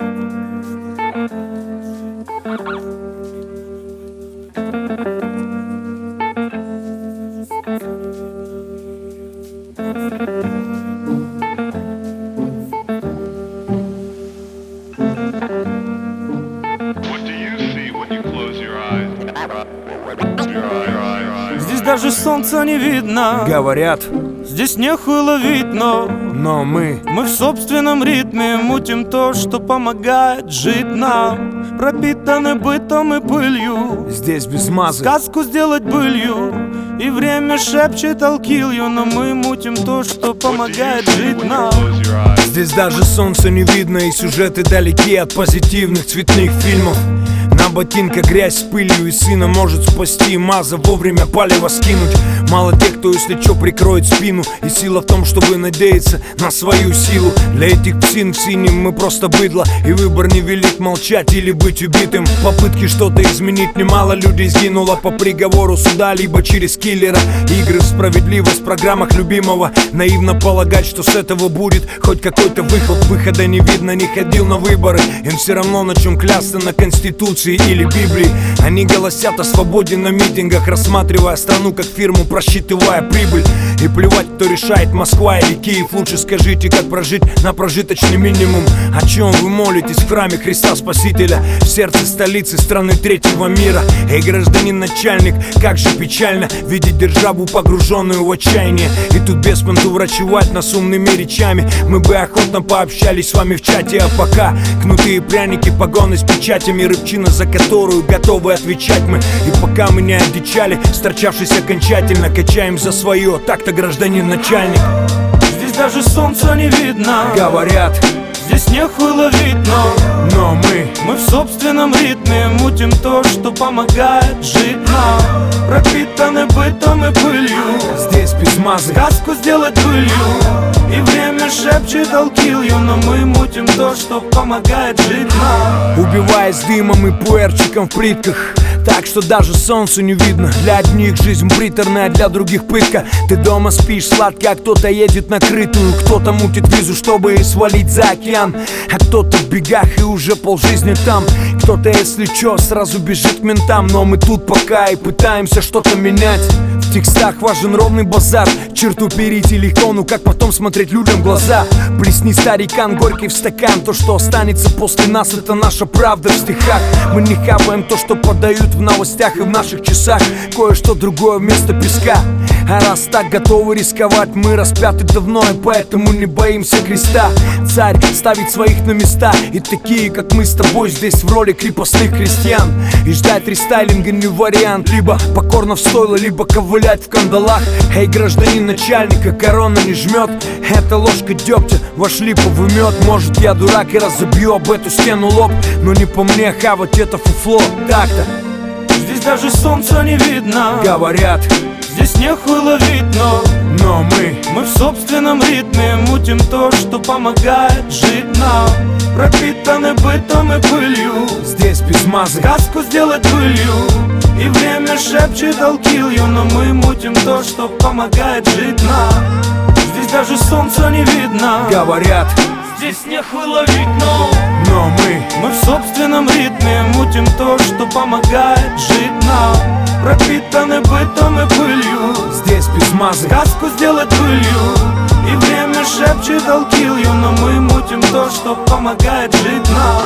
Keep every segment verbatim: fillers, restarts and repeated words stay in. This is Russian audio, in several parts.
Здесь даже солнца не видно. Говорят, здесь нехуй ловить, но но мы Мы в собственном ритме мутим то, что помогает жить нам. Пропитаны бытом и пылью, здесь без мазы. сказку сделать былью. И время шепчет I'll kill you, но мы мутим то, что помогает жить нам. Здесь даже солнца не видно, и сюжеты далеки от позитивных цветных фильмов. На ботинках грязь с пылью, и сына может спасти маза, вовремя палево скинуть. Мало тех, кто если чё прикроет спину. И сила в том, чтобы надеяться на свою силу. Для этих псин в синем мы просто быдло, и выбор невелик, молчать или быть убитым. Попытки что-то изменить, немало людей сгинуло по приговору суда, либо через киллера. Игры в справедливость в программах любимого. Наивно полагать, что с этого будет хоть какой-то выход. Выхода не видно, не ходил на выборы. Им все равно на чем клясться, на Конституции или Библии. Они голосят о свободе на митингах, рассматривая страну как фирму, просчитывая прибыль. И плевать, кто решает, Москва или Киев. Лучше скажите, как прожить на прожиточный минимум. О чем вы молитесь в храме Христа Спасителя, в сердце столицы страны третьего мира? Эй, гражданин начальник, как же печально видеть державу, погруженную в отчаяние. И тут без понту врачевать нас умными речами. Мы бы охотно пообщались с вами в чате, а пока кнуты и пряники, погоны с печатями, рыбчина, за которую готовы отвечать мы. И пока мы не одичали, сторчавшись окончательно, качаем за свое, так-то, гражданин начальник. Здесь даже солнца не видно. Говорят, здесь нехуй ловить, но но мы Мы в собственном ритме мутим то, что помогает жить нам. Пропитаны бытом и пылью, здесь без мазы. сказку сделать былью. И время шепчет I'll kill you, но мы мутим то, что помогает жить нам. Убиваясь дымом и пуэрчиком в плитках, так что даже солнцу не видно. Для одних жизнь приторная, для других пытка. Ты дома спишь сладко, а кто-то едет на крытую. Кто-то мутит визу, чтобы свалить за океан, а кто-то в бегах и уже полжизни там. Кто-то, если чё, сразу бежит к ментам. Но мы тут пока и пытаемся что-то менять. В текстах важен ровный базар. Черту перейти легко, ну как потом смотреть людям в глаза? Плесни, старикан, горький в стакан. То, что останется после нас, это наша правда в стихах. Мы не хапаем то, что подают в новостях и в наших часах. Кое-что другое вместо песка. А раз так готовы рисковать, мы распяты давно, и поэтому не боимся креста. Царь ставит своих на места, и такие, как мы с тобой, здесь в роли крепостных крестьян. И ждать рестайлинга не вариант. Либо покорно в стойло, либо ковылять в кандалах. Эй, гражданин начальника, корона не жмет. Это ложка дегтя, ваш липовый мед. Может, я дурак и разобью об эту стену лоб, но не по мне хавать это фуфло. Так-то Здесь даже солнца не видно. говорят, здесь нехуй ловить, но но мы Мы в собственном ритме мутим то, что помогает жить нам. Пропитаны бытом и пылью, здесь без мазы. сказку сделать былью. И время шепчет I'll kill you, но мы мутим то, что помогает жить нам. Здесь даже солнца не видно. Говорят, здесь нехуй ловить, но но мы Мы в собственном ритме мутим то, что помогает жить нам. Пропитаны бытом и пылью, здесь без мазы. сказку сделать былью. И время шепчет I'll kill you, но мы мутим то, что помогает жить нам.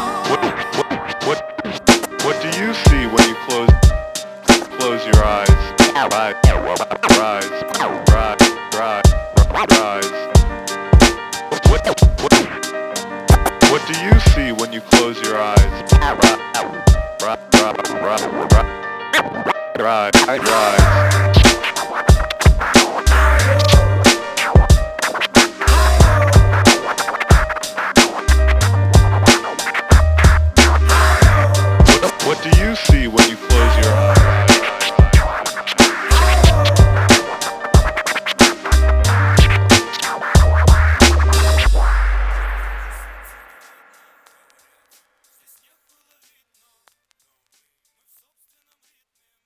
What, what do you see when you close close your eyes? Rise, rise, rise, rise, rise. What, what, what do you see when you close your eyes? Rise, rise, rise, rise, rise.